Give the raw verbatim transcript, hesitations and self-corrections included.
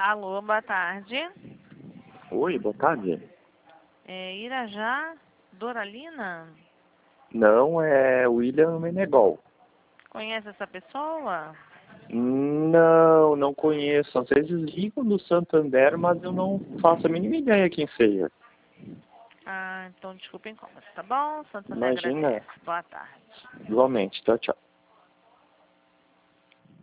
Alô, boa tarde. Oi, boa tarde. É Irajá, Doralina? Não, é William Menegol. Conhece essa pessoa? Não, não conheço. Às vezes ligo do Santander, mas eu não faço a mínima ideia quem seja. Ah, então desculpa a incômodo, tá bom? Santander Imagina, agradece. Boa tarde. igualmente. Tchau, tchau.